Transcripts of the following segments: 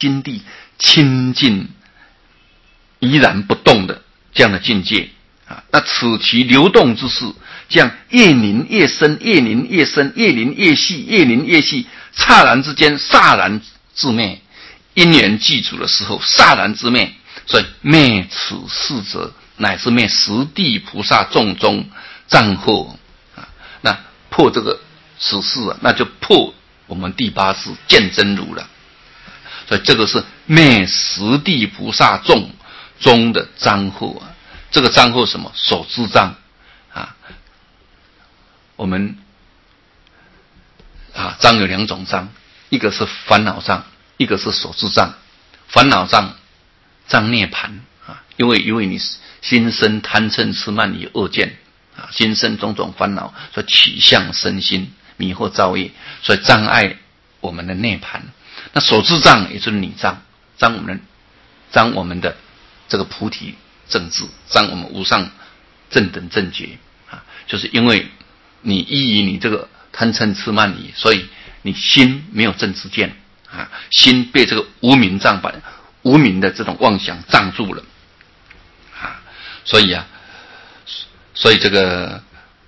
心地清净依然不动的这样的境界啊。那此其流动之事，这样越凝越深，越凝越深，越凝越细，越凝越细，刹然之间刹然自灭。因缘具足的时候刹然之灭，所以灭此事者，乃是灭十地菩萨众中障惑啊。那破这个此事啊，那就破我们第八识见真如了。所以这个是灭十地菩萨众中的障惑啊。这个障惑什么？所知障啊。我们啊，障有两种障，一个是烦恼障，一个是所知障。烦恼障障涅槃啊，因为你心生贪嗔痴慢疑恶见啊，心生种种烦恼，所以取向身心，迷惑造业，所以障碍我们的涅槃。那所知障也就是你障，障我们的这个菩提正智，障我们无上正等正觉啊，就是因为你依于你这个贪嗔痴慢疑，所以你心没有正知见啊，心被这个无明障把无明的这种妄想障住了啊，所以这个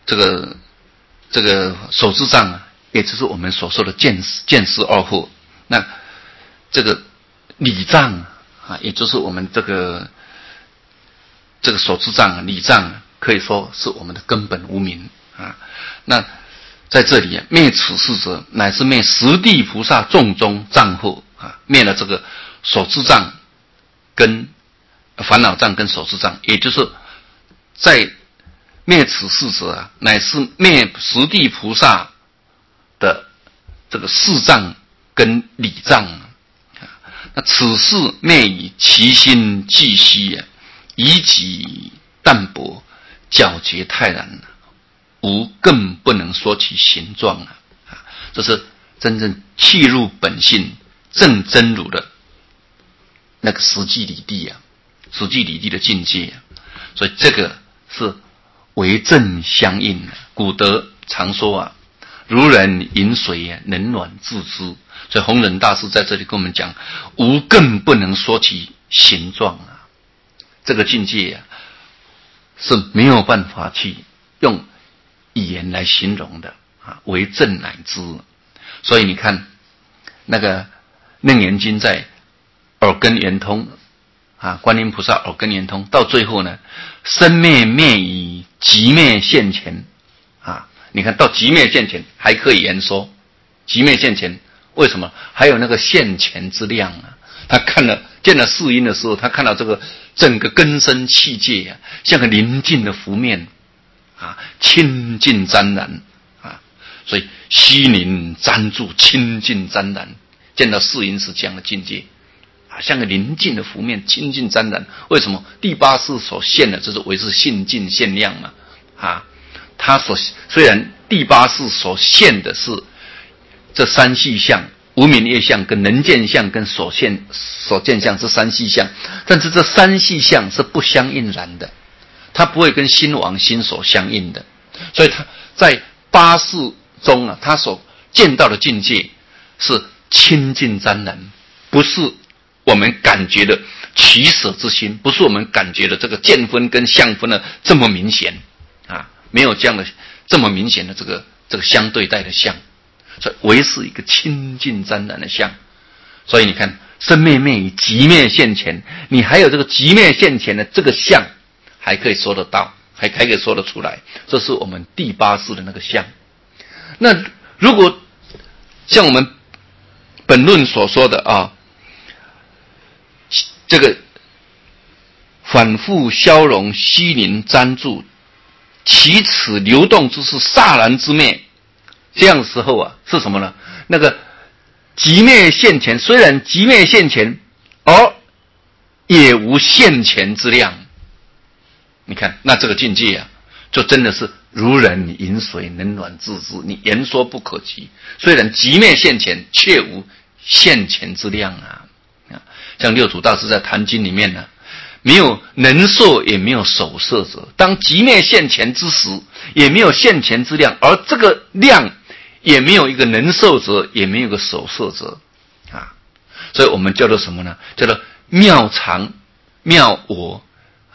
所知障啊，也就是我们所说的见识二惑。那这个理障啊，也就是我们这个所知障理障，可以说是我们的根本无明啊。那在这里啊，灭此事者，乃是灭十地菩萨众中障惑啊，灭了这个所知障跟烦恼障跟所知障，也就是在灭此事者啊，乃是灭十地菩萨的这个事障跟理障啊。那此事灭以其心寂息啊，以己淡薄，皎洁泰然，无更不能说其形状啊。这是真正契入本性正真如的那个实际理地啊，实际理地的境界啊。所以这个是为正相应的。古德常说啊，如人饮水啊，冷暖自知。所以弘忍大师在这里跟我们讲，无更不能说其形状啊。这个境界啊，是没有办法去用语言来形容的啊，为正乃知。所以你看那个楞严经在耳根圆通啊，观音菩萨耳根圆通，到最后呢，生灭灭以极灭现前啊。你看到极灭现前还可以言说，极灭现前为什么？还有那个现前之量啊。他见了世音的时候，他看到这个整个根身器界啊，像个宁静的湖面啊，清净湛然啊，所以虚凝瞻住，清净湛然。见到世音是这样的境界啊，像个宁静的湖面，清净湛然。为什么？第八识所现的，这是为是性净现量嘛啊。他虽然第八识所现的是这三细相，无明业相跟能见相跟所见相是三细相，但是这三细相是不相应然的，它不会跟心王心所相应的。所以他在八识中啊，他所见到的境界是清净湛然，不是我们感觉的取舍之心，不是我们感觉的这个见分跟相分的这么明显啊，没有这样的这么明显的这个相对待的相。所以唯是一个清净湛然的相。所以你看生灭灭以极灭现前，你还有这个极灭现前的这个相还可以说得到，还可以说得出来，这是我们第八识的那个相。那如果像我们本论所说的啊，这个反复消融虚凝瞻住，其此流动之事刹然之灭，这样的时候啊，是什么呢？那个极灭现前，虽然极灭现前，而也无现前之量。你看，那这个境界啊，就真的是如人饮水，冷暖自知，你言说不可及。虽然极灭现前，却无现前之量啊！像六祖大师在《坛经》里面呢，没有能摄，也没有守摄者。当极灭现前之时，也没有现前之量，而这个量也没有一个能受者，也没有一个守摄者啊。 所以我们叫做什么呢？叫做妙常妙我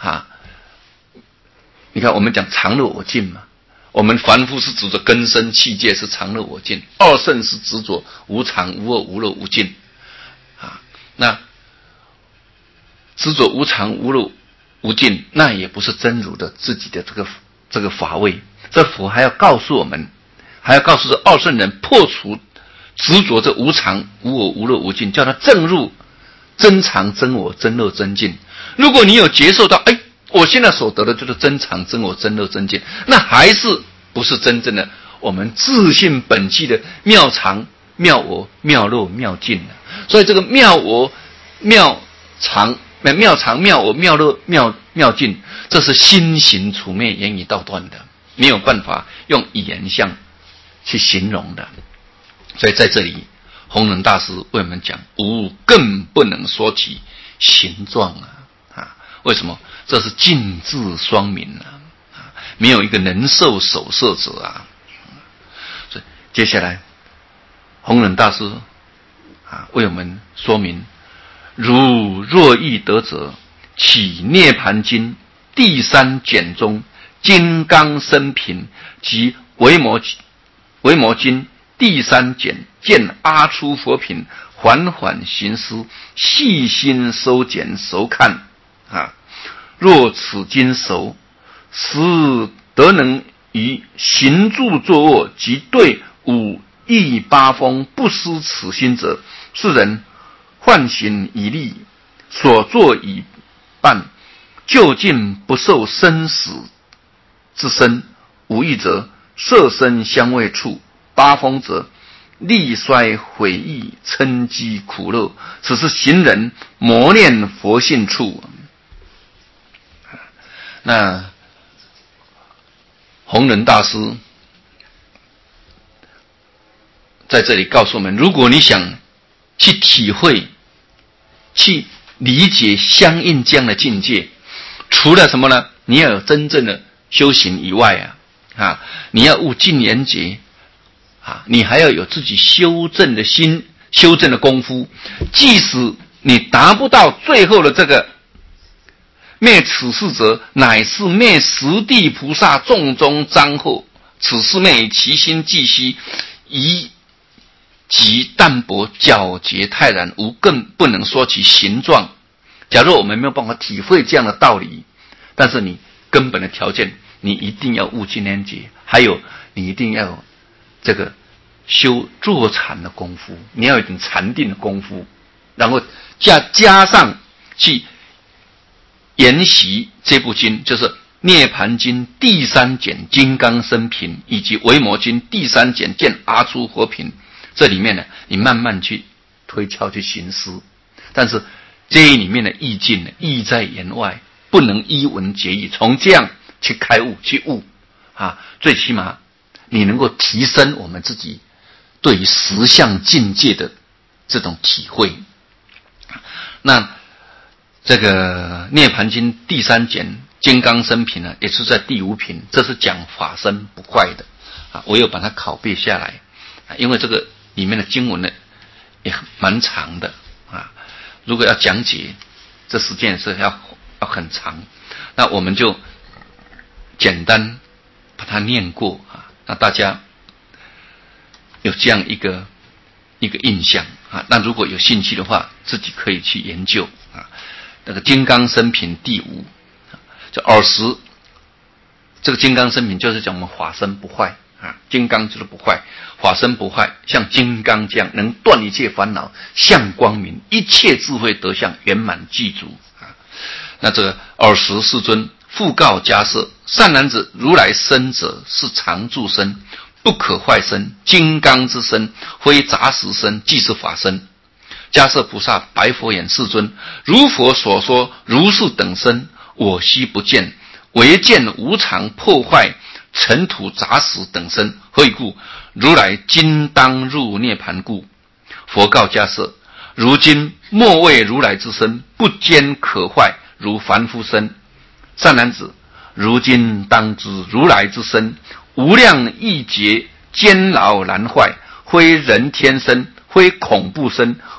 你看我们讲常乐我净嘛，我们凡夫是执着根身器界是常乐我净，二圣是执着无常无我无乐无净那执着无常无乐无尽，那也不是真如的自己的这个法位。这佛还要告诉我们，还要告诉这二圣人破除执着这无常无我无乐无尽，叫他正入真常真我真乐真净。如果你有接受到我现在所得的就是真常真我真乐真净，那还是不是真正的我们自性本具的妙常妙我妙乐妙净。所以这个妙我妙常妙常妙我妙乐妙净，这是心行处灭言语道断的，没有办法用语言相去形容的。所以在这里弘忍大师为我们讲，无更不能说起形状为什么？这是尽智双明没有一个能受守摄者所以接下来弘忍大师为我们说明，如若欲得者，起涅盘经第三卷中金刚生品及维摩经第三卷见阿初佛品，缓缓行思，细心收检熟看若此经熟，实得能于行住坐卧及对五义八风不失此心者，是人唤行以立，所作以办，究竟不受生死之身。五义则色身香味触，八风则力衰毁益嗔饥苦乐，此是行人磨练佛性处。那弘忍大师在这里告诉我们，如果你想去体会去理解相应这样的境界，除了什么呢？你要有真正的修行以外你要悟净言觉你还要有自己修正的心，修正的功夫。即使你达不到最后的这个灭此事者，乃是灭十地菩萨众中张后，此是灭其心寂息，以极淡薄皎洁泰然，无更不能说其形状。假如我们没有办法体会这样的道理，但是你根本的条件，你一定要悟净言觉，还有你一定要有这个修坐禅的功夫，你要有一点禅定的功夫，然后加上去研习这部经，就是涅盘经第三卷金刚生品，以及维摩经第三卷见阿初佛品。这里面呢，你慢慢去推敲去行思，但是这里面的意境呢，意在言外，不能依文解义，从这样去开悟去悟最起码你能够提升我们自己对于实相境界的这种体会。那这个涅盘经第三卷金刚生品呢，也是在第五品，这是讲法身不坏的我有把它拷贝下来因为这个里面的经文呢也蛮长的如果要讲解，这时间是要很长，那我们就简单把它念过那大家有这样一个印象那如果有兴趣的话，自己可以去研究那个金刚生品第五，就耳识，这个金刚生品就是讲我们法身不坏金刚就是不坏，法身不坏，像金刚这样能断一切烦恼，向光明，一切智慧德相圆满具足那这个耳识世尊复告迦叶：善男子，如来身者是常住身，不可坏身，金刚之身，非杂食身，即是法身。迦叶菩萨白佛言：世尊，如佛所说，如是等身，我悉不见，唯见无常破坏尘土杂食等身，何以故？如来今当入涅盘故。佛告迦叶：如今莫谓如来之身不坚可坏，如凡夫身。善男子，如今当知如来之身无量易劫，坚牢难坏，非人天身，非恐怖身，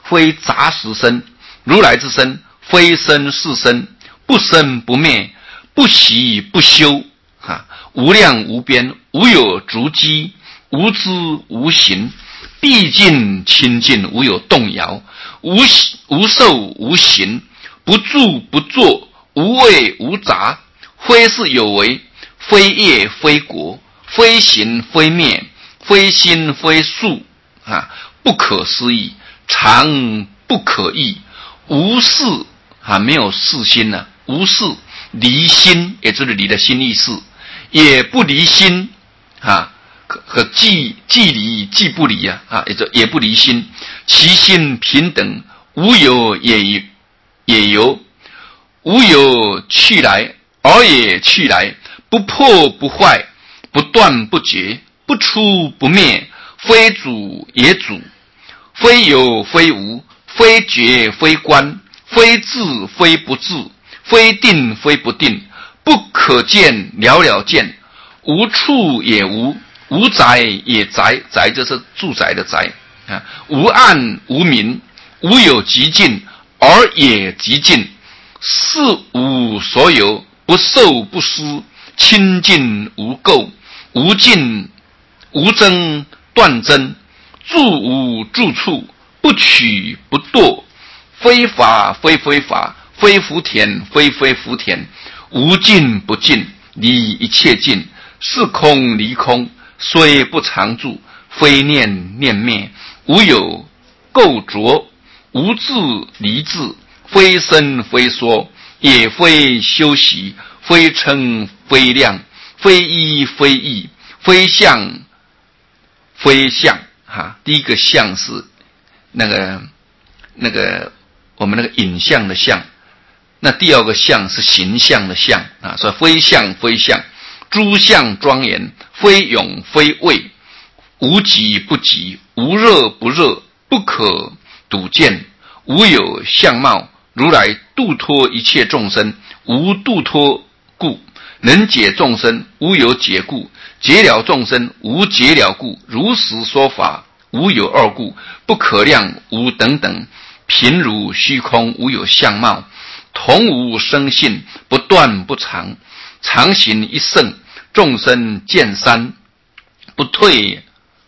非杂食身。如来之身，非生是身，不生不灭，不息不休，无量无边，无有足迹，无知无形，毕竟清净，无有动摇，无受无形，不住不作，无畏无杂，非是有为，非业非国，非行非灭，非心非数，不可思议，常不可议，无事没有事心无事离心，也就是离的心意识，也不离心和既离既不离也不离心，其心平等，无有也有，无有去来而也去来，不破不坏，不断不绝，不出不灭，非主也主，非有非无，非觉非观，非智非不智，非定非不定，不可见了了见，无处也无，无宅也宅，宅就是住宅的宅无暗无明，无有极尽而也极尽，是无所有，不受不失，清净无垢，无尽无争断真，住无住处，不取不堕，非法非非法，非福田非非福田，无尽不尽，离一切尽，是空离空，虽不常住，非念念灭，无有垢浊，无智离智，非生非说，也非修习，非称非量，非一非义，非相非相第一个相是那个我们那个影像的像，那第二个相是形象的相所以非相非相，诸相庄严，非永非畏，无极不极，无热不热，不可睹见，无有相貌，如来度脱一切众生，无度脱故，能解众生，无有解故，解了众生，无解了故，如实说法，无有二故，不可量，无等等，平如虚空，无有相貌，同无生性，不断不长，常行一圣，众生见三，不退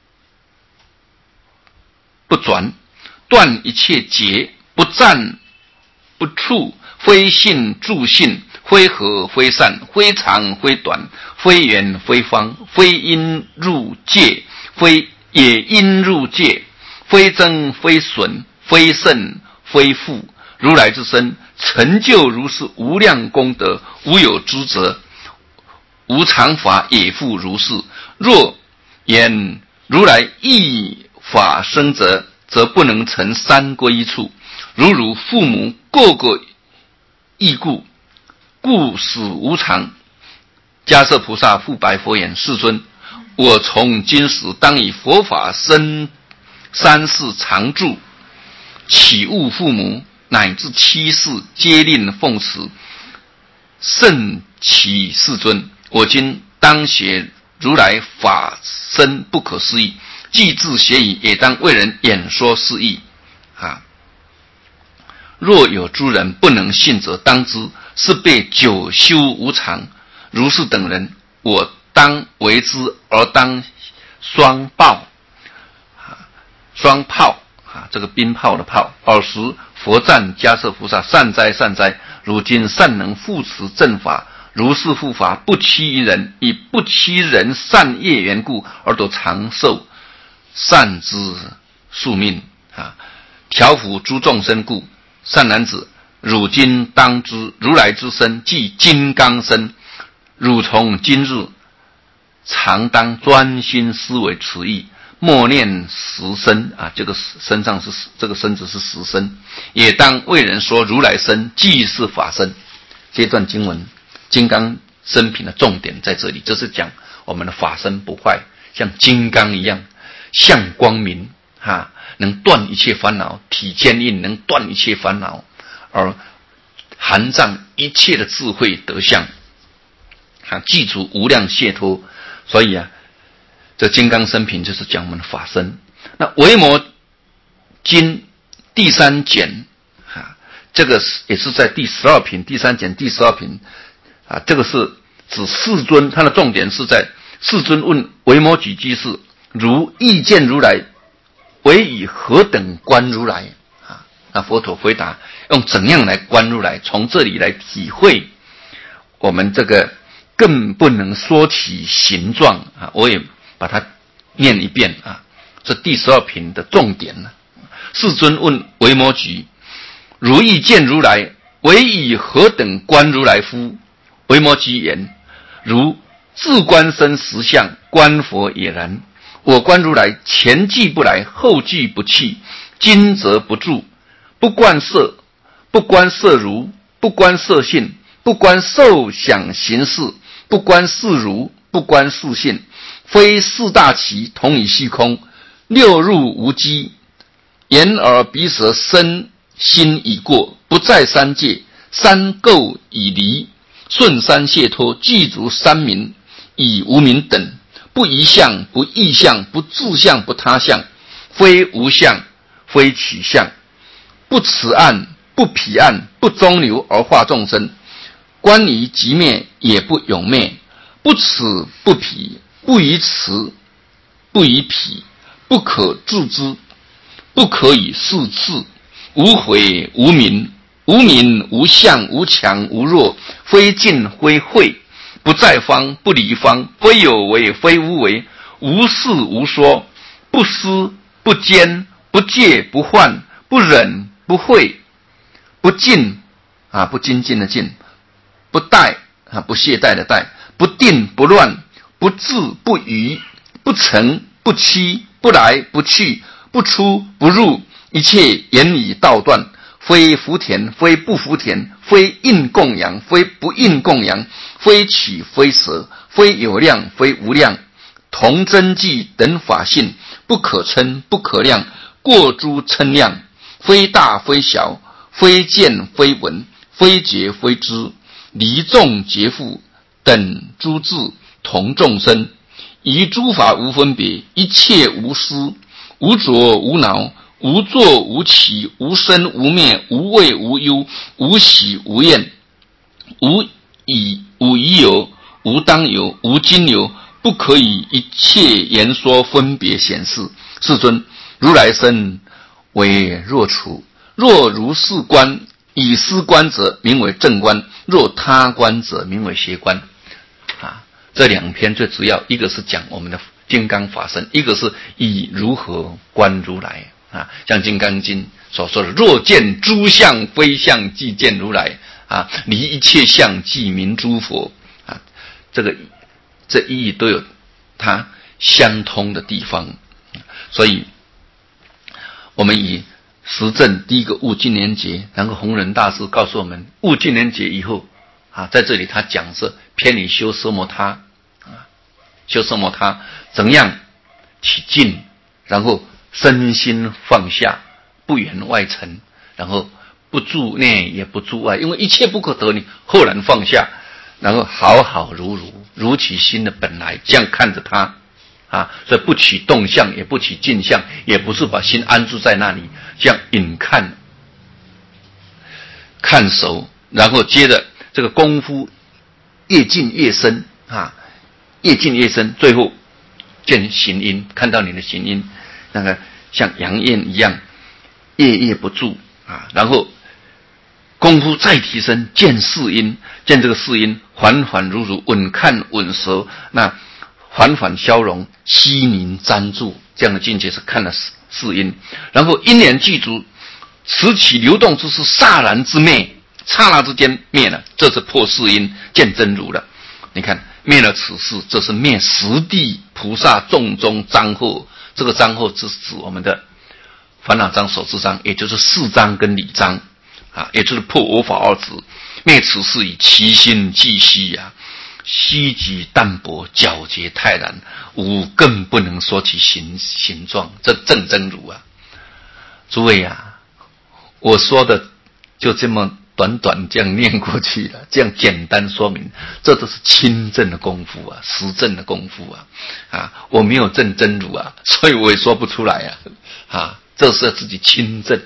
不转，断一切结，不占不触，非性助性，非合非散，非长非短，非圆非方，非因入界，非也因入界，非增非损，非胜非负，如来之身，成就如是无量功德，无有诸责，无常法也复如是。若言如来异法生者，则不能成三归一处。如父母各个异故，故死无常。迦叶菩萨复白佛言：世尊，我从今时当以佛法生三世常住，岂误父母，乃至七世皆令奉持，甚其世尊。我今当学如来法身不可思议，既自学矣，也当为人演说是义若有诸人不能信者，当知是被久修无常。如是等人，我当为之而当双报双炮这个鞭炮的炮。尔时佛赞迦叶菩萨：善哉善哉，如今善能护持正法，如是护法不欺于人，以不欺人善业缘故而得长寿善之宿命调伏诸众生故。善男子，汝今当知，如来之身即金刚身，汝从今日常当专心思维此意，默念实身这个身上是这个身子是实身，也当为人说如来身即是法身。这段经文金刚身品的重点在这里，就是讲我们的法身不坏，像金刚一样，像光明能断一切烦恼，体坚硬，能断一切烦恼，而含藏一切的智慧德相具足无量解脱。所以这金刚身品就是讲我们的法身。那维摩经第三简这个也是在第12品，第三简第12品这个是指世尊，它的重点是在世尊问维摩诘居士：如意见如来，唯以何等观如来？那佛陀回答：用怎样来观如来？从这里来体会我们这个更不能说起形状我也把它念一遍这第12品的重点世尊问维摩诘：如意见如来，唯以何等观如来乎？维摩诘言：如自观身实相，观佛也然。我观如来，前即不来，后即不去，今则不住，不观色，不观色如，不观色性，不观受想行识，不观事如，不观事性，非四大齐，同以虚空，六入无机，眼耳鼻舌身心已过，不在三界，三垢已离，顺三解脱，具足三明，以无明等，不异相，不异相，不自相，不他相，非无相，非取相，不此岸，不彼岸，不中流而化众生。观于即灭，也不永灭，不此不彼，不于此，不于彼，不可自知，不可以视次，无悔无明，无名无相无强无弱，非尽非慧，不在方不离方，非有为非无为，无事无说，不思不坚，不戒不患，不忍不讳，不进不精进的进，不怠不懈怠的怠，不定不乱，不治不愚，不成不欺，不来不去，不出不入，一切言语道断，非福田，非不福田，非应供养，非不应供养，非取非舍，非有量，非无量，同真迹等法性，不可称，不可量，过诸称量，非大非小，非见非闻，非觉非知，离众劫富，等诸智，同众生，于诸法无分别，一切无私，无着无恼，无作无起，无生无灭，无畏无忧，无喜无厌，无以有，无当有，无今有，不可以一切言说分别显示。世尊，如来身为若处，若如是观，以是观者名为正观，若他观者名为邪观这两篇最主要，一个是讲我们的金刚法身，一个是以如何观如来像金刚经所说的，若见诸相非相，即见如来离一切相，即名诸佛这意义都有它相通的地方。所以我们以实证第一个悟净年节，然后弘忍大师告诉我们，悟净年节以后在这里他讲是偏离修奢摩他修奢摩他怎样起静，然后身心放下，不缘外尘，然后不住内也不住外，因为一切不可得，你豁然放下，然后好好如其心的本来，这样看着它所以不起动相，也不起静相，也不是把心安住在那里，这样引看熟，然后接着这个功夫越进越深越进越深，最后见行因，看到你的行因那个像阳焰一样夜不住然后功夫再提升，见世因，见这个世因缓缓如稳看稳熟，那缓缓消融，悉明瞻注，这样的境界是看了世因，然后因缘具足，此起流动之势刹然之灭，刹那之间灭了，这是破世因，见真如了。你看灭了此事，这是灭十地菩萨众中章惑，这个章惑是指我们的烦恼章、手持章，也就是四章跟理章也就是破我法二执，灭此事以其心寂息稀极淡薄，皎洁泰然，吾更不能说其形状，这正真如诸位我说的就这么短这样念过去了，这样简单说明，这都是亲证的功夫实证的功夫我没有证真如所以我也说不出来这是要自己亲证的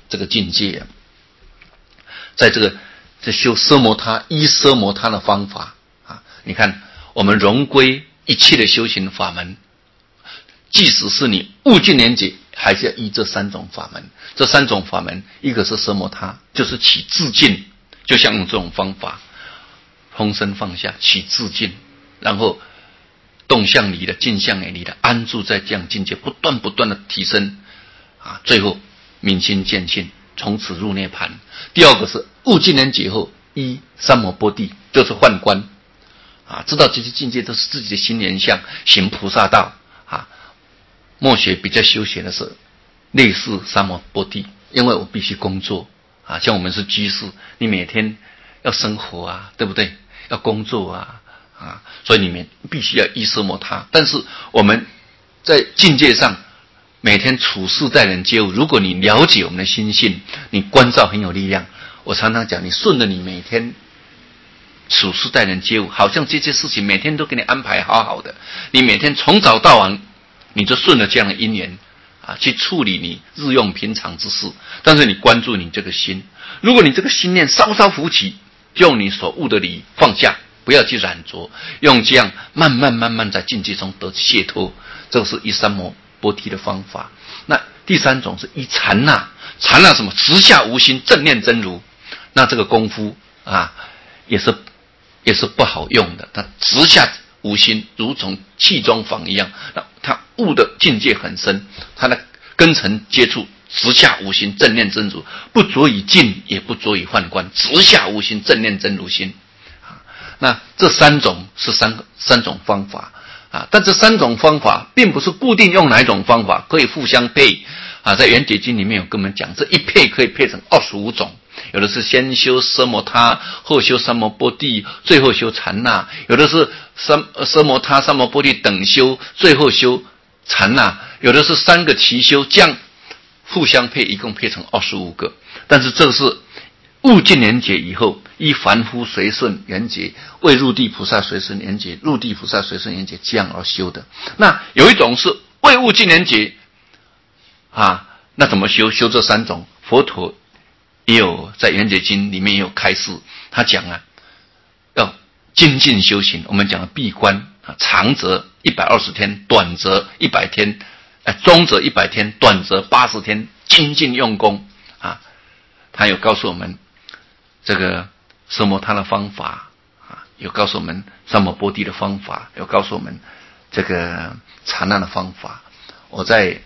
这个境界啊，在这修奢摩他依奢摩他的方法啊，你看我们融归一切的修行法门，即使是你悟尽连结，还是要依这三种法门。这三种法门，一个是奢摩他，就是起自尽，就像用这种方法，空身放下，起自尽，然后动向离的、静向离的，安住在这样境界，不断的提升啊，最后明心见性，从此入涅槃。第二个是悟尽连结后，依三摩波地，就是幻观啊，知道这些境界都是自己的心缘相，行菩萨道啊。末学比较修学的是类似三摩波地，因为我必须工作啊，像我们是居士，你每天要生活啊，对不对？要工作啊，所以你们必须要依奢摩他。但是我们在境界上，每天处事待人接物，如果你了解我们的心性，你观照很有力量。我常常讲，你顺着你每天处事待人接物，好像这些事情每天都给你安排好好的，你每天从早到晚，你就顺着这样的因缘啊，去处理你日用平常之事。但是你关注你这个心，如果你这个心念稍稍浮起，就用你所悟的理放下，不要去染着，用这样慢慢在境界中得解脱，这个是依三摩波提的方法。那第三种是依禅那，禅那什么？直下无心，正念真如。那这个功夫啊，也是不好用的。他直下无心，如从气中访一样。那他悟的境界很深，他的根尘接触，直下无心，正念真如，不着于静，也不着于幻观，直下无心，正念真如心。那这三种是三种方法啊，但这三种方法并不是固定用哪一种方法，可以互相配啊。在圆觉经里面有跟我们讲，这一配可以配成25种。有的是先修奢摩他，后修三摩波地，最后修禅那；有的是奢摩他、三摩波地等修，最后修禅那；有的是3个齐修，这样互相配，一共配成25个。但是这是悟尽连结以后，依凡夫随顺缘结，未入地菩萨随顺缘结，入地菩萨随顺缘结，这样而修的。那有一种是未悟尽连结啊，那怎么修？修这3种，佛陀也有在圆觉经里面也有开示，他讲啊，要精进修行。我们讲的闭关啊，长则120天，短则100天，中则100天，短则80天，精进用功啊。他有告诉我们这个奢摩他的方法啊，有告诉我们三摩波地的方法，有告诉我们这个禅那的方法。我在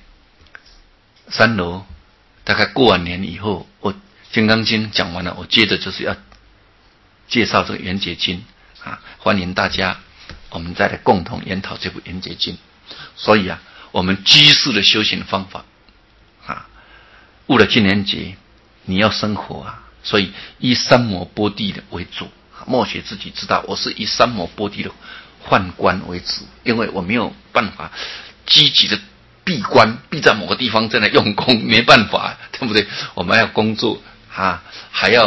3楼大概过完年以后，我金刚经讲完了，我接着就是要介绍这个圆觉经啊，欢迎大家我们再来共同研讨这部圆觉经。所以啊，我们居士的修行方法啊，悟了尽连结，你要生活啊，所以以三摩波地的为主。末学自己知道，我是以三摩波地的幻观为主，因为我没有办法积极的闭关，闭在某个地方在那用功，没办法，对不对？我们还要工作啊，还要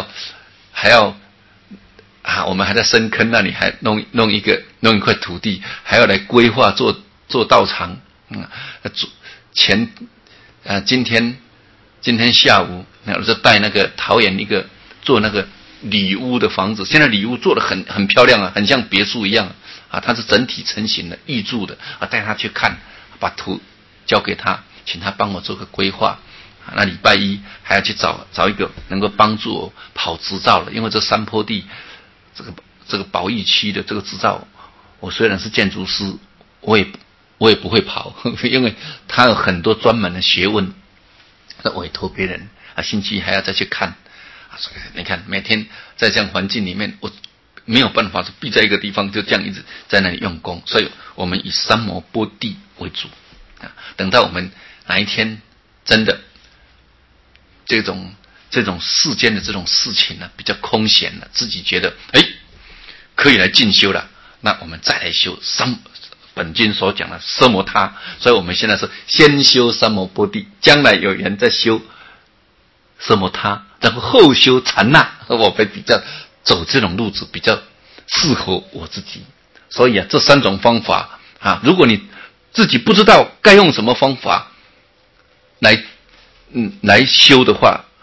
啊，我们还在深坑那里还弄一块土地，还要来规划做道场。今天下午，我就带那个桃园一个做那个里屋的房子，现在里屋做得很漂亮啊，很像别墅一样啊，它是整体成型的，预铸的啊，带他去看，把图交给他，请他帮我做个规划。那礼拜一还要去找一个能够帮助我跑执照的，因为这山坡地这个保育区的这个执照，我虽然是建筑师，我也不会跑，因为他有很多专门的学问，那委托别人啊，星期一还要再去看啊。所以你看，每天在这样环境里面，我没有办法是闭在一个地方就这样一直在那里用功，所以我们以三摩波地为主啊。等到我们哪一天真的这种世间的这种事情呢，比较空闲了，自己觉得可以来进修了，那我们再来修本经所讲的奢摩他。所以我们现在是先修三摩波地，将来有人在修奢摩他，然后后修禅那，我们比较走这种路子比较适合我自己。所以啊，这3种方法啊，如果你自己不知道该用什么方法来修的话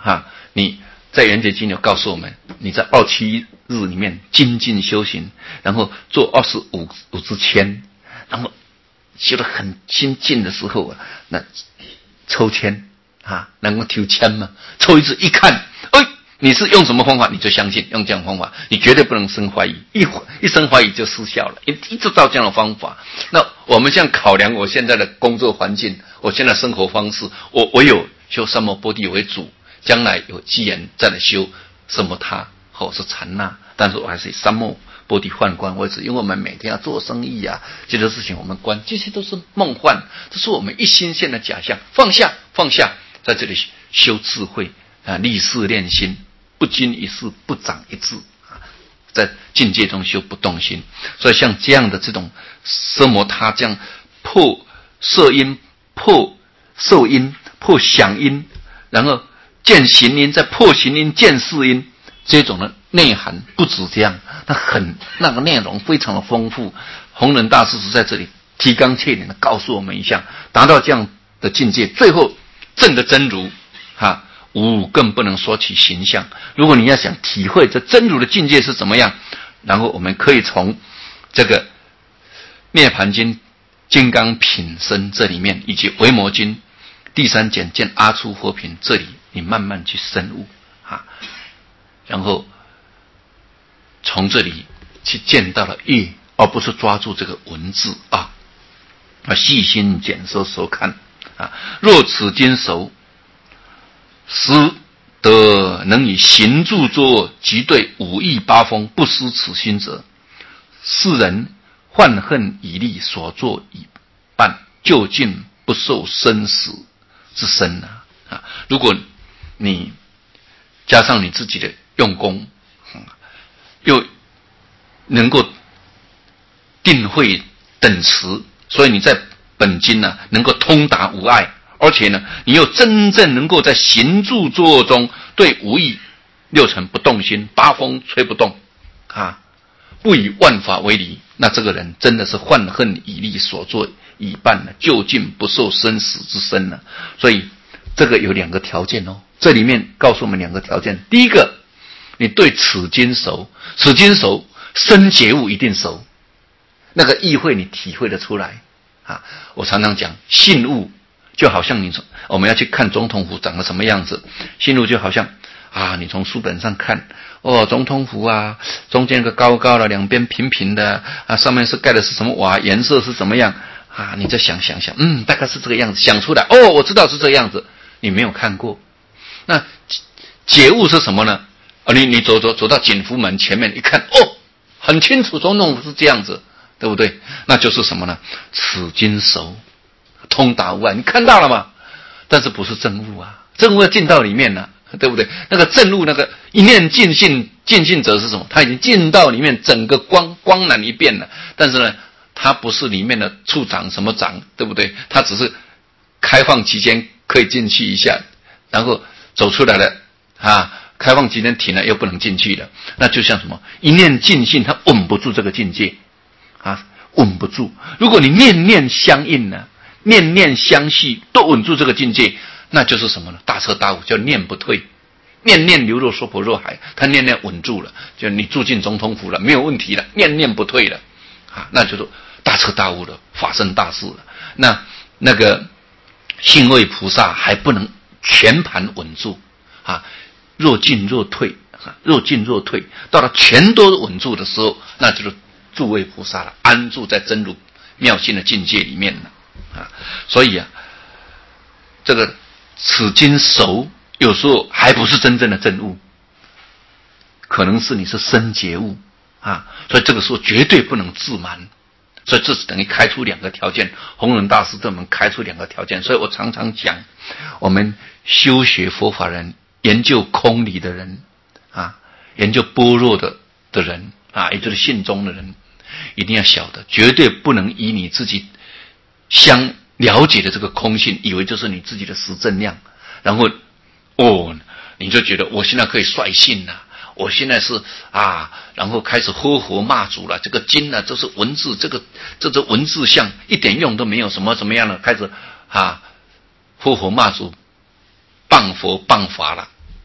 你在圆觉经有告诉我们，你在27日里面精进修行，然后做25支签，然后修得很精进的时候那抽签能够抽签吗？抽一次一看，你是用什么方法，你就相信，用这样的方法，你绝对不能生怀疑，一生怀疑就失效了，一直照这样的方法。那我们现在考量我现在的工作环境，我现在生活方式，我有修三摩波地为主，将来有机缘再来修什么他或是禅那，但是我还是以三摩波地幻观为主，因为我们每天要做生意这些事情我们观，这些都是梦幻，这是我们一心现的假象，放下，在这里修智慧立事练心，不经一事不长一智在境界中修不动心。所以像这样的这种奢摩他，这样破色音、破受音、破响音，然后见行音，再破行音、见事音，这种的内涵不止这样，那个内容非常的丰富。弘忍大师是在这里提纲挈领的告诉我们一项，达到这样的境界，最后证的真如无更不能说起形象。如果你要想体会这真如的境界是怎么样，然后我们可以从这个涅盘经、金刚品身这里面，以及维摩经第三简见阿初佛品这里，你慢慢去深悟然后从这里去见到了业，而不是抓住这个文字细心检收收看若此经熟，实得能以行住坐即对五义八风不失此心者，世人患恨以力所作已办，究竟不受生死之身如果你加上你自己的用功又能够定慧等持，所以你在本经能够通达无碍，而且你又真正能够在行住坐中对无义六尘不动心，八风吹不动不以万法为离，那这个人真的是患恨以力所作已办究竟不受生死之身所以这个有两个条件这里面告诉我们两个条件。第一个，你对此经熟，此经熟，生觉悟一定熟，那个意会你体会得出来我常常讲信悟，就好像我们要去看总统府长得什么样子，信悟就好像你从书本上看总统府中间一个高高的，两边平平的上面是盖的是什么瓦，颜色是怎么样你再想大概是这个样子，想出来我知道是这个样子，你没有看过。那觉悟是什么呢你走到景福门前面一看很清楚总统府是这样子，对不对？那就是什么呢？此经熟，通达无碍，你看到了吗？但是不是正悟正悟要进到里面对不对？那个正悟，那个一念尽性者是什么？他已经进到里面，整个光南一遍了。但是呢，他不是里面的处长什么长，对不对？他只是开放期间可以进去一下，然后走出来了开放期间停了又不能进去了。那就像什么？一念尽性，他稳不住这个境界稳不住。如果你念念相应念念相续，都稳住这个境界，那就是什么呢？大彻大悟，叫念不退，念念流入娑婆若海，他念念稳住了，就你住进总统府了，没有问题了，念念不退了那就是大彻大悟了，发生大事了。那个信位菩萨还不能全盘稳住若进若退若进若退，到了全都稳住的时候，那就是诸位菩萨了，安住在真如妙性的境界里面了所以这个此经熟，有时候还不是真正的真悟，可能是你是生觉悟所以这个时候绝对不能自满。所以这是等于开出两个条件，弘忍大师对我们开出两个条件。所以我常常讲，我们修学佛法人，研究空理的人研究般若的人也就是信中的人，一定要晓得，绝对不能以你自己相了解的这个空性，以为就是你自己的实证量，然后你就觉得我现在可以率性我现在是然后开始呵活骂祖了，这个经这是文字，这文字像一点用都没有，什么样的开始呵活骂祖，谤佛谤法了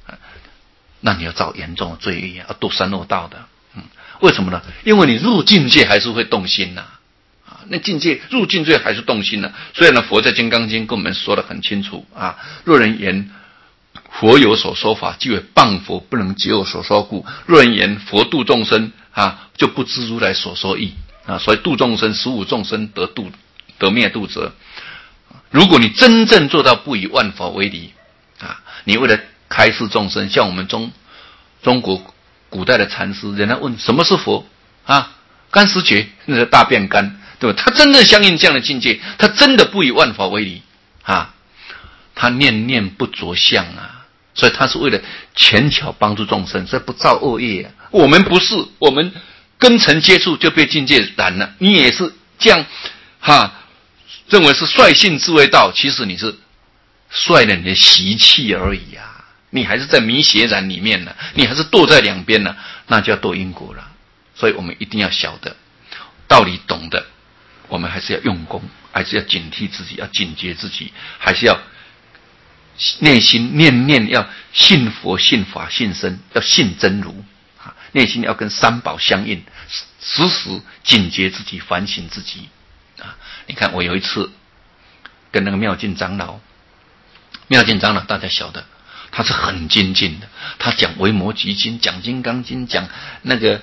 那你要造严重的罪业，要堕三恶道的。为什么呢？因为你入境界还是会动心呐，那境界入境界还是动心呢。所以呢，佛在《金刚经》跟我们说得很清楚啊。若人言佛有所说法，即为谤佛，不能解我所说故。若人言佛度众生啊，就不知如来所说义啊。所以度众生，使无众生得灭度者。如果你真正做到不以万法为离啊，你为了开示众生，像我们中国古代的禅师，人家问什么是佛啊？干实觉，那个大便干，对吧？他真正相应这样的境界，他真的不以万法为离啊，他念念不着相啊，所以他是为了权巧帮助众生，所以不造恶业啊。我们不是，我们跟尘接触就被境界染了，你也是这样认为是率性自卫道，其实你是率了你的习气而已啊，你还是在迷邪染里面呢，你还是堕在两边呢，那就要堕因果了。所以我们一定要晓得道理，懂得，我们还是要用功，还是要警惕自己，要警觉自己，还是要内心念念要信佛、信法、信僧，要信真如啊，内心要跟三宝相应，时时警觉自己，反省自己啊。你看，我有一次跟那个妙净长老大家晓得，他是很精进的，他讲维摩诘经，讲金刚经，讲那个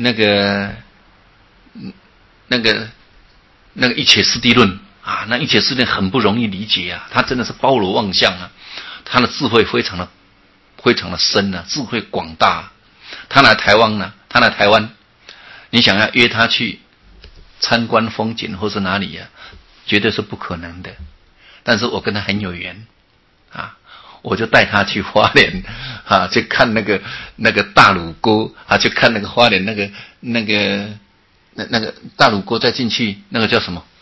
一切四谛论啊，那一切四谛论很不容易理解啊，他真的是包罗万象啊，他的智慧非常的深啊，智慧广大啊。他来台湾，你想要约他去参观风景或是哪里啊，绝对是不可能的。但是我跟他很有缘啊，我就带他去花莲啊，去看那个大鲁沟啊，去看那个花莲那个大鲁沟，再进去那个叫什么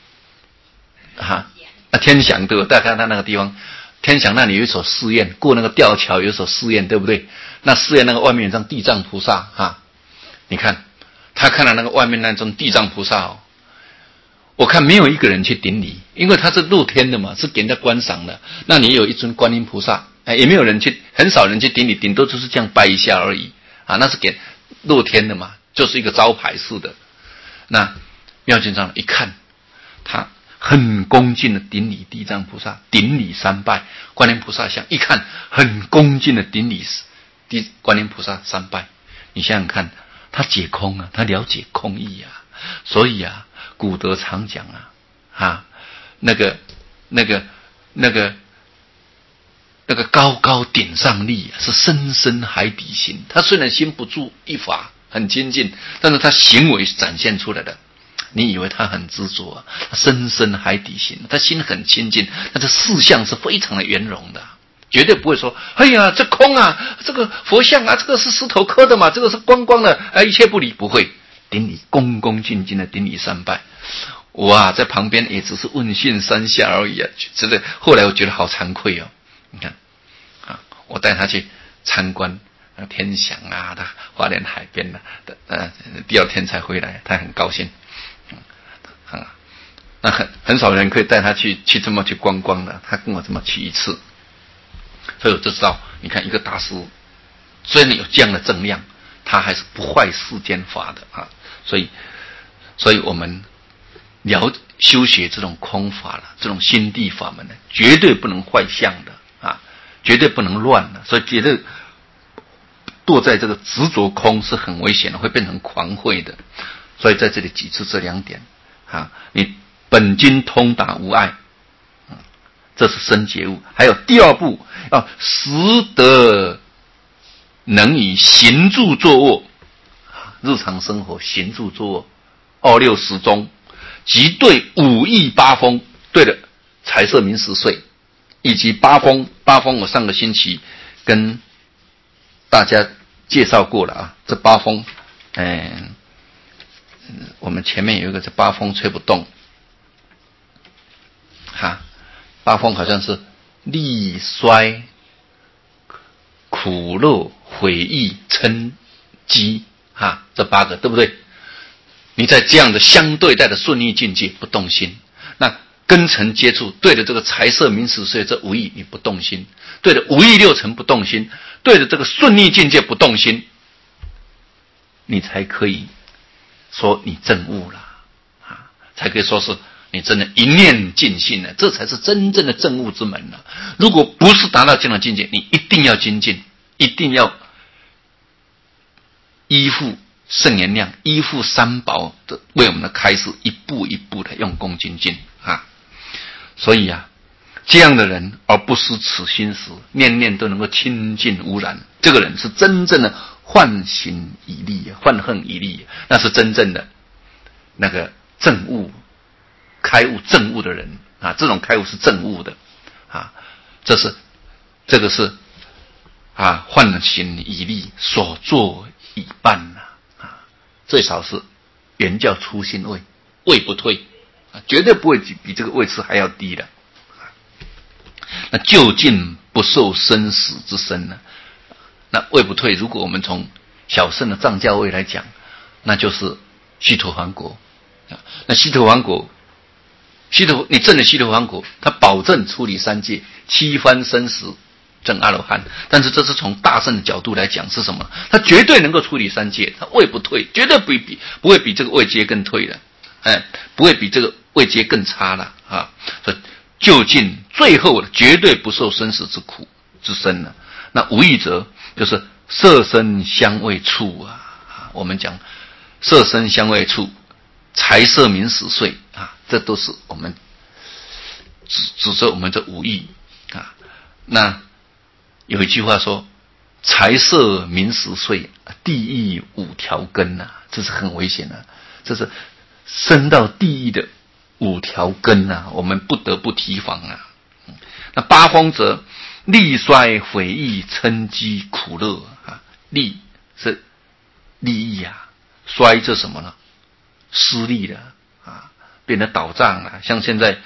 天祥，对吧？大家看他那个地方，天祥那里有一所寺院，过那个吊桥有一所寺院，对不对？那寺院那个外面有张地藏菩萨你看他看到那个外面那种地藏菩萨我看没有一个人去顶礼，因为它是露天的嘛，是给人家观赏的。那你有一尊观音菩萨，也没有人去，很少人去顶礼，顶多就是这样拜一下而已啊。那是给露天的嘛，就是一个招牌式的。那妙净长老一看，他很恭敬的顶礼地藏菩萨，顶礼三拜观音菩萨像，一看很恭敬的顶礼观音菩萨三拜。你想想看，他解空啊，他了解空义啊，所以啊。古德常讲那个高高顶上立是深深海底心。他虽然心不住一法，很精进，但是他行为展现出来的，你以为他很执着他深深海底心，他心很清净，但是事相是非常的圆融的，绝对不会说哎呀这空啊，这个佛像啊，这个是石头刻的嘛，这个是光光的一切不理，不会。顶礼恭恭敬敬的顶礼三拜，哇，在旁边也只是问讯三下而已啊！真的，后来我觉得好惭愧哦。你看我带他去参观天祥啊，他花莲海边第二天才回来，他很高兴。那很少人可以带他去这么去观光的，他跟我这么去一次，所以我就知道，你看一个大师虽然有这样的正量，他还是不坏世间法的所以我们修学这种空法了，这种心地法门呢，绝对不能坏相的绝对不能乱的，所以绝对堕在这个执着空是很危险的，会变成狂慧的。所以在这里举出这两点你本经通达无碍，这是深觉悟。还有第二步，要识得能以行住坐卧，日常生活行住坐卧，2、6、10中，即对5义八风，对了，财色名食睡，以及八风我上个星期跟大家介绍过了这八风，我们前面有一个这八风吹不动，八风好像是利衰、苦乐、毁义、嗔机这8个，对不对？你在这样的相对待的顺逆境界不动心，那根尘接触，对着这个财色名食睡这五欲你不动心，对着五欲六尘不动心，对着这个顺逆境界不动心，你才可以说你证悟了啊，才可以说是你真的一念尽性了，这才是真正的证悟之门了。如果不是达到这样的境界，你一定要精进，一定要依附圣言量，依附三宝的为我们的开示，一步一步的用功精进啊。所以啊，这样的人而不失此心时，念念都能够清净无染，这个人是真正的幻行以立，幻恨以立，那是真正的那个证悟、开悟、证悟的人啊。这种开悟是证悟的啊，这个是啊，幻行以立，所作已办啊，最少是原教初心位，位不退啊，绝对不会比这个位次还要低的。那究竟不受生死之身呢？那位不退，如果我们从小乘的藏教位来讲，那就是须陀洹果啊。那须陀洹果，你证了须陀洹果，他保证出离三界，七番生死证阿罗汉。但是这是从大乘的角度来讲是什么？他绝对能够出离三界，他位不退，绝对不会比这个位阶更退的，不会比这个位阶更差了啊。所以究竟最后绝对不受生死之苦之身了。那无异者就是色身香味触啊，我们讲色身香味触，财色名食睡啊，这都是我们指着我们这五欲啊。那有一句话说，财色名食睡，地狱五条根啊，这是很危险的，这是升到地狱的五条根啊，我们不得不提防啊。那八风则利衰毁益嗔饥苦乐啊，利是利益啊，衰这什么呢？失利了啊，变得倒账了。像现在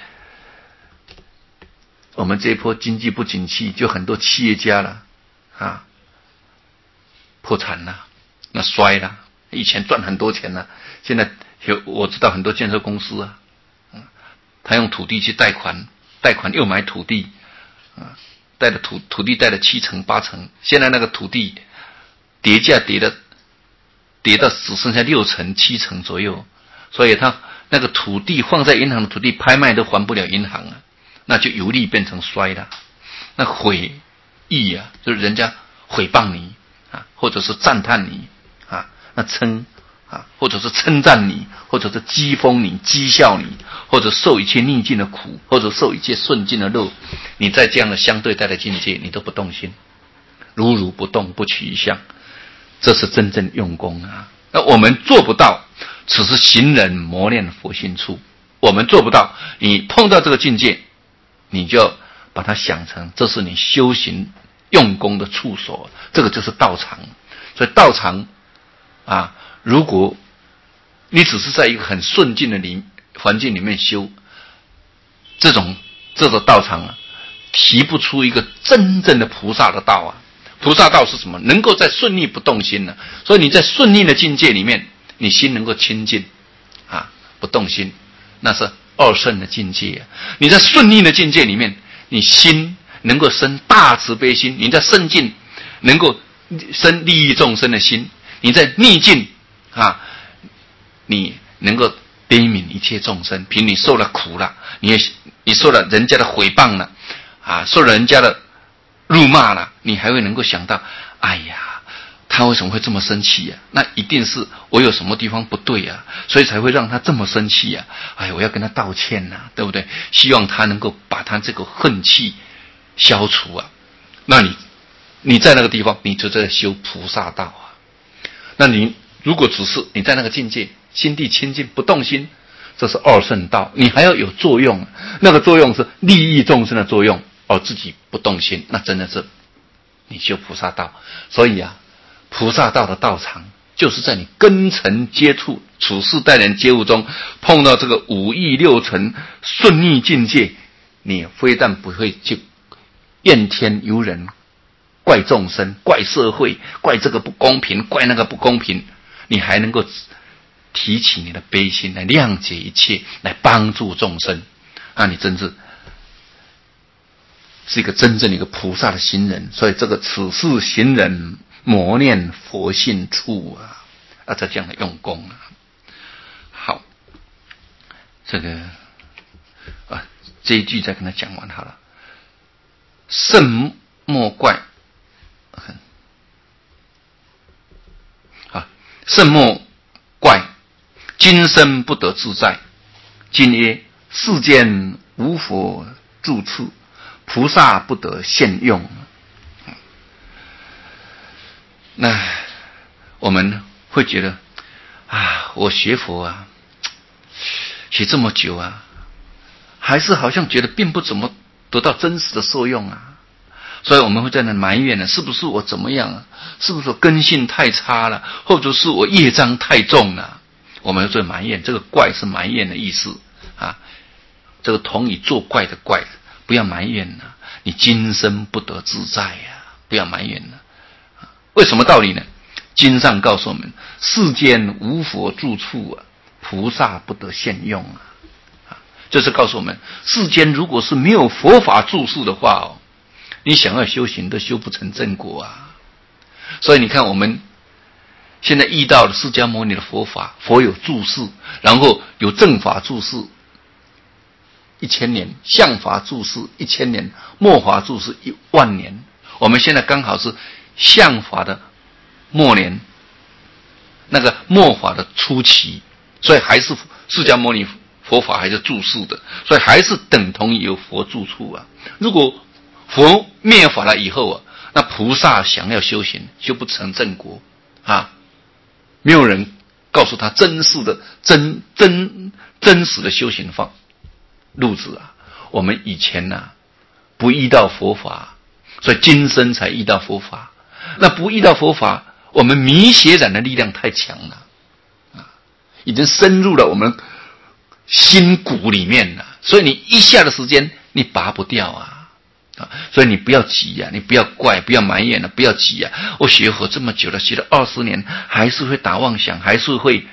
我们这一波经济不景气，就很多企业家了啊，破产了，那衰了。以前赚很多钱了，现在我知道很多建设公司啊，他用土地去贷款又买土地啊，贷的土地贷了7成8成，现在那个土地跌价跌到只剩下6成7成左右，所以他那个土地放在银行的土地拍卖都还不了银行啊，那就由利变成衰了。那毁益啊，就是人家诽谤你啊，或者是赞叹你啊，那称啊，或者是称赞你，或者是讥讽你、讥笑你，或者受一切逆境的苦，或者受一切顺境的乐，你在这样的相对待的境界，你都不动心，如不动，不取一相，这是真正用功啊。那我们做不到，此是行人磨练佛心处。我们做不到，你碰到这个境界，你就把它想成这是你修行用功的处所，这个就是道场。所以道场啊，如果你只是在一个很顺境的环境里面修，这种道场啊，提不出一个真正的菩萨的道啊。菩萨道是什么？能够在顺逆不动心呢？所以你在顺逆的境界里面，你心能够清净啊，不动心，那是二圣的境界啊。你在顺逆的境界里面，你心能够生大慈悲心，你在圣境能够生利益众生的心，你在逆境啊，你能够悲悯一切众生，凭你受了苦了，你受了人家的诽谤了啊，受了人家的辱骂了，你还会能够想到，哎呀，他为什么会这么生气啊？那一定是我有什么地方不对啊，所以才会让他这么生气啊！哎，我要跟他道歉啊，对不对？希望他能够把他这个恨气消除啊。那你在那个地方，你就在修菩萨道啊。那你如果只是你在那个境界，心地清净不动心，这是二圣道，你还要有作用，那个作用是利益众生的作用，而自己不动心，那真的是你修菩萨道。所以啊，菩萨道的道场就是在你根尘接触、处事待人接物中，碰到这个五欲六尘顺逆境界，你非但不会去怨天尤人、怪众生、怪社会、怪这个不公平、怪那个不公平，你还能够提起你的悲心来谅解一切，来帮助众生。 啊，你真是一个真正的一个菩萨的行人。所以这个此世行人磨练佛性处啊，在这样的用功啊。好，这个这一句再跟他讲完好了。甚莫怪，甚莫怪，今生不得自在。今曰世间无佛住处，菩萨不得现用。那我们会觉得我学佛学这么久还是好像觉得并不怎么得到真实的受用所以我们会在那埋怨是不是我怎么样是不是我根性太差了，或者是我业障太重了？我们会埋怨，这个怪是埋怨的意思这个同以作怪的怪，不要埋怨你今生不得自在不要埋怨为什么道理呢？经上告诉我们，世间无佛住处菩萨不得现用就是告诉我们，世间如果是没有佛法住处的话你想要修行都修不成正果所以你看我们现在遇到了释迦牟尼的佛法，佛有住世，然后有正法住世1000年，相法住世1000年，末法住世10000年。我们现在刚好是相法的末年，那个末法的初期，所以还是释迦牟尼佛法还是住世的，所以还是等同于有佛住处如果佛灭法了以后那菩萨想要修行修不成正果没有人告诉他真实的真实的修行路子我们以前不遇到佛法，所以今生才遇到佛法。那不遇到佛法，我们迷邪染的力量太强了已经深入了我们心骨里面了，所以你一下的时间你拔不掉所以你不要急你不要怪，不要埋怨不要急我学佛这么久了，学了20年，还是会打妄想，还是会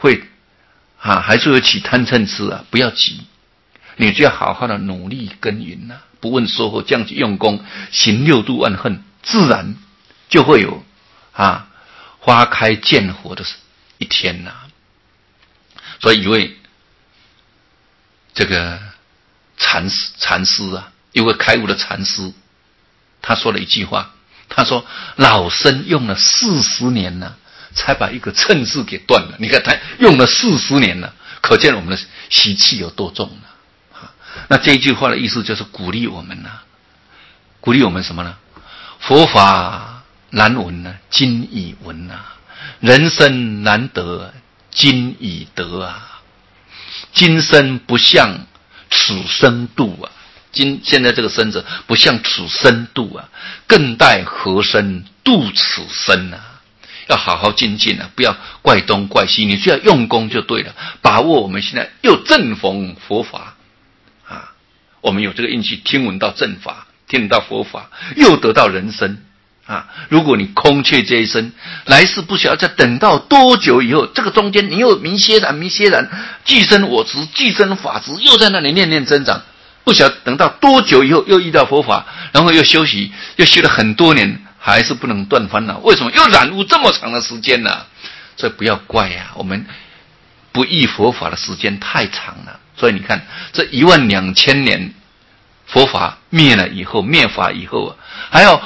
起贪嗔痴不要急，你就要好好的努力耕耘不问收获，这样去用功，行6度万恨，自然就会有花开见佛的一天所以一位这个禅师有个开悟的禅师，他说了一句话，他说老僧用了40年才把一个称字给断了。你看他用了40年了，可见我们的习气有多重那这一句话的意思就是鼓励我们鼓励我们什么呢？佛法难闻今已闻人生难得今已得今生不像此生度现在这个生者不像此生度更待何生度此生要好好精进不要怪东怪西，你只要用功就对了，把握我们现在又正逢佛法我们有这个运气听闻到正法，听闻到佛法，又得到人生如果你空缺这一生，来世不晓得再等到多久以后，这个中间你又迷歇然俱生我执，俱生法执，又在那里念念增长，不晓得等到多久以后又遇到佛法，然后又休息，又修了很多年，还是不能断烦恼。为什么又染污这么长的时间所以不要怪我们不遇佛法的时间太长了。所以你看这12000年佛法灭了以后，灭法以后还要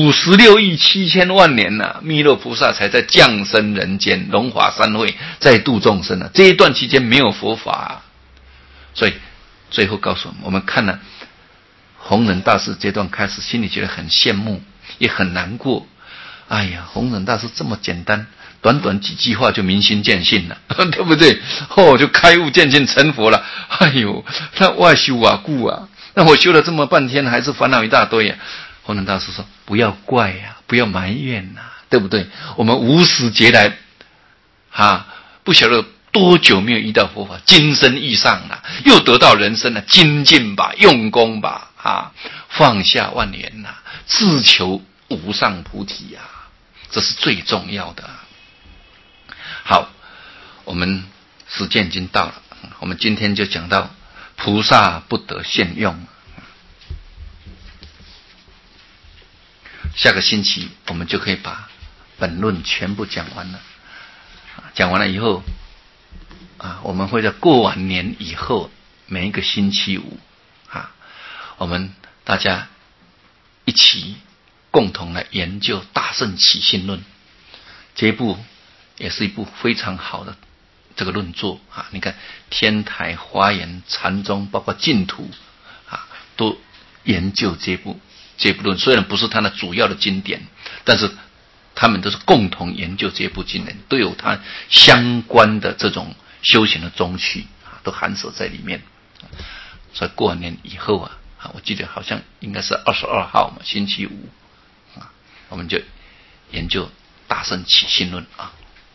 56亿7千万年弥勒菩萨才在降生人间，龙华三会再度众生这一段期间没有佛法所以最后告诉我们看了弘忍大师这段开始，心里觉得很羡慕，也很难过。哎呀，弘忍大师这么简单，短短几句话就明心见性了对不对就开悟见性成佛了。哎呦，那外修故那我修了这么半天还是烦恼一大堆弘忍大师说不要怪不要埋怨对不对？我们无始劫来不晓得多久没有遇到佛法，今生遇上了，又得到人生了，精进吧，用功吧放下万缘自求无上菩提这是最重要的好，我们时间已经到了，我们今天就讲到菩萨不得现用。下个星期我们就可以把本论全部讲完了。讲完了以后我们会在过完年以后每一个星期五我们大家一起共同来研究《大乘起信论》，这一部也是一部非常好的这个论作你看天台、华严、禅宗，包括净土都研究这部论，虽然不是它的主要的经典，但是他们都是共同研究这部经典，都有它相关的这种修行的宗趣都含舍在里面。所以过完年以后我记得好像应该是22号嘛，星期五我们就研究《大乘起信论》